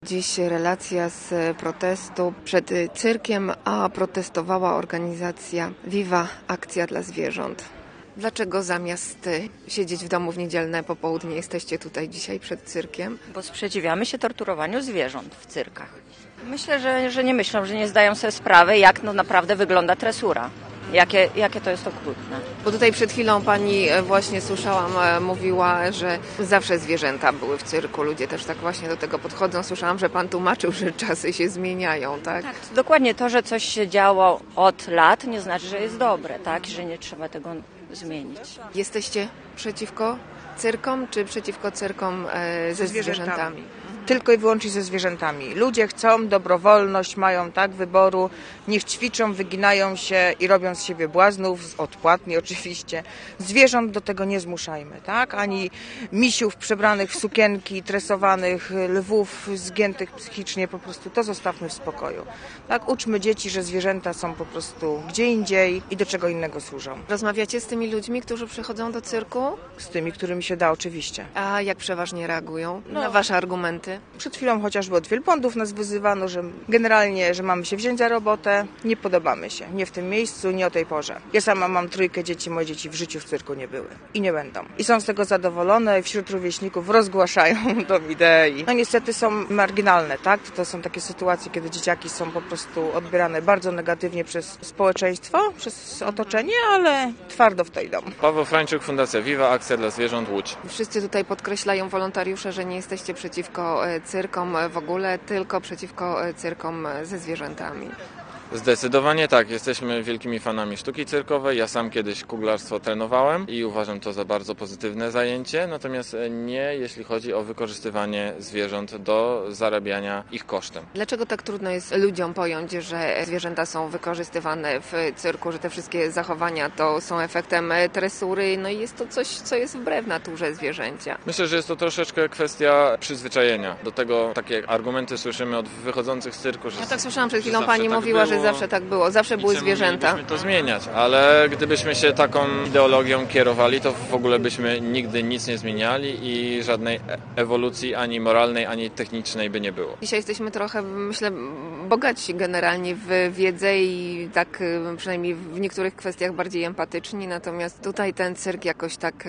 Dziś relacja z protestu przed cyrkiem, a protestowała organizacja Viva Akcja dla Zwierząt. Dlaczego zamiast siedzieć w domu w niedzielne popołudnie jesteście tutaj dzisiaj przed cyrkiem? Bo sprzeciwiamy się torturowaniu zwierząt w cyrkach. Myślę, że nie myślą, że nie zdają sobie sprawy, jak naprawdę wygląda tresura. Jakie to jest okrutne. Bo tutaj przed chwilą pani właśnie słyszałam, mówiła, że zawsze zwierzęta były w cyrku. Ludzie też tak właśnie do tego podchodzą. Słyszałam, że pan tłumaczył, że czasy się zmieniają, tak? Tak, dokładnie to, że coś się działo od lat, nie znaczy, że jest dobre, tak? Że nie trzeba tego zmienić. Jesteście przeciwko cyrkom, czy przeciwko cyrkom ze zwierzętami? Tylko i wyłącznie ze zwierzętami. Ludzie chcą, dobrowolność mają, tak, wyboru, niech ćwiczą, wyginają się i robią z siebie błaznów, odpłatnie oczywiście. Zwierząt do tego nie zmuszajmy, tak, ani misiów przebranych w sukienki, tresowanych, lwów zgiętych psychicznie, po prostu to zostawmy w spokoju. Tak, uczmy dzieci, że zwierzęta są po prostu gdzie indziej i do czego innego służą. Rozmawiacie z tymi ludźmi, którzy przychodzą do cyrku? Z tymi, którymi się da, oczywiście. A jak przeważnie reagują na wasze argumenty? Przed chwilą chociażby od wielbłądów nas wyzywano, że generalnie, że mamy się wziąć za robotę. Nie podobamy się. Nie w tym miejscu, nie o tej porze. Ja sama mam 3 dzieci, moje dzieci w życiu w cyrku nie były. I nie będą. I są z tego zadowolone i wśród rówieśników rozgłaszają tą idei. No niestety są marginalne, tak? To są takie sytuacje, kiedy dzieciaki są po prostu odbierane bardzo negatywnie przez społeczeństwo, przez otoczenie, ale twardo w to idą. Paweł Frańczuk, Fundacja Viva Akcja dla Zwierząt, Łódź. Wszyscy tutaj podkreślają wolontariusze, że nie jesteście przeciwko cyrkom w ogóle, tylko przeciwko cyrkom ze zwierzętami. Zdecydowanie tak, jesteśmy wielkimi fanami sztuki cyrkowej. Ja sam kiedyś kuglarstwo trenowałem i uważam to za bardzo pozytywne zajęcie, natomiast nie jeśli chodzi o wykorzystywanie zwierząt do zarabiania ich kosztem. Dlaczego tak trudno jest ludziom pojąć, że zwierzęta są wykorzystywane w cyrku, że te wszystkie zachowania to są efektem tresury, no i jest to coś, co jest wbrew naturze zwierzęcia? Myślę, że jest to troszeczkę kwestia przyzwyczajenia. Do tego takie argumenty słyszymy od wychodzących z cyrku, że Ja tak słyszałam przed chwilą, pani tak mówiła, było. że zawsze tak było, zawsze były zwierzęta. Mielibyśmy to zmieniać, ale gdybyśmy się taką ideologią kierowali, to w ogóle byśmy nigdy nic nie zmieniali i żadnej ewolucji ani moralnej, ani technicznej by nie było. Dzisiaj jesteśmy trochę, myślę, bogaci generalnie w wiedzę i tak przynajmniej w niektórych kwestiach bardziej empatyczni, natomiast tutaj ten cyrk jakoś tak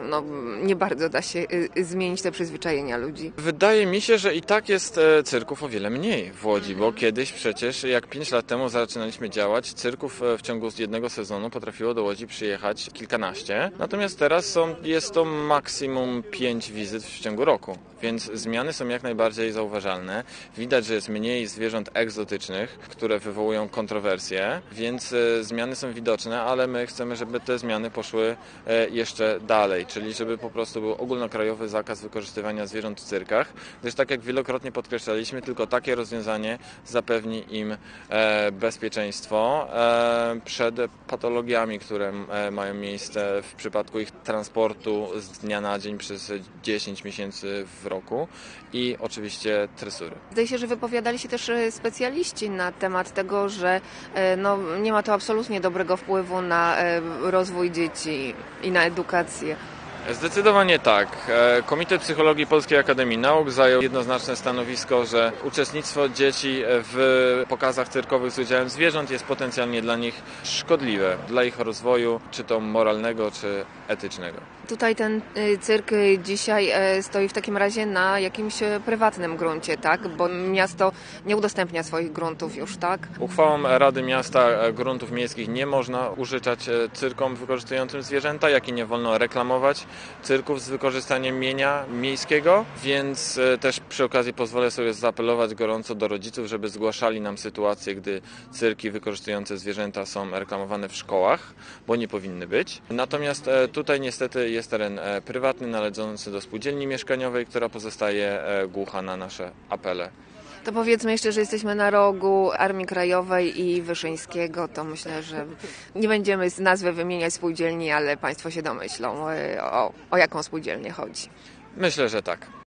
nie bardzo da się zmienić te przyzwyczajenia ludzi. Wydaje mi się, że i tak jest cyrków o wiele mniej w Łodzi, bo kiedyś przecież jak 5 lat temu zaczynaliśmy działać, cyrków w ciągu jednego sezonu potrafiło do Łodzi przyjechać kilkanaście, natomiast teraz jest to maksimum 5 wizyt w ciągu roku, więc zmiany są jak najbardziej zauważalne. Widać, że jest mniej zwierząt egzotycznych, które wywołują kontrowersje, więc zmiany są widoczne, ale my chcemy, żeby te zmiany poszły jeszcze dalej, czyli żeby po prostu był ogólnokrajowy zakaz wykorzystywania zwierząt w cyrkach, gdyż tak jak wielokrotnie podkreślaliśmy, tylko takie rozwiązanie zapewni im bezpieczeństwo przed patologiami, które mają miejsce w przypadku ich transportu z dnia na dzień przez 10 miesięcy w roku i oczywiście tresury. Zdaje się, że wypowiadali się też specjaliści na temat tego, że nie ma to absolutnie dobrego wpływu na rozwój dzieci i na edukację. Zdecydowanie tak. Komitet Psychologii Polskiej Akademii Nauk zajął jednoznaczne stanowisko, że uczestnictwo dzieci w pokazach cyrkowych z udziałem zwierząt jest potencjalnie dla nich szkodliwe, dla ich rozwoju, czy to moralnego, czy etycznego. Tutaj ten cyrk dzisiaj stoi w takim razie na jakimś prywatnym gruncie, tak? Bo miasto nie udostępnia swoich gruntów już, tak? Uchwałą Rady Miasta gruntów miejskich nie można użyczać cyrkom wykorzystującym zwierzęta, jak i nie wolno reklamować cyrków z wykorzystaniem mienia miejskiego, więc też przy okazji pozwolę sobie zaapelować gorąco do rodziców, żeby zgłaszali nam sytuacje, gdy cyrki wykorzystujące zwierzęta są reklamowane w szkołach, bo nie powinny być. Natomiast tutaj niestety jest teren prywatny, należący do spółdzielni mieszkaniowej, która pozostaje głucha na nasze apele. To powiedzmy jeszcze, że jesteśmy na rogu Armii Krajowej i Wyszyńskiego, to myślę, że nie będziemy z nazwy wymieniać spółdzielni, ale Państwo się domyślą, o jaką spółdzielnię chodzi. Myślę, że tak.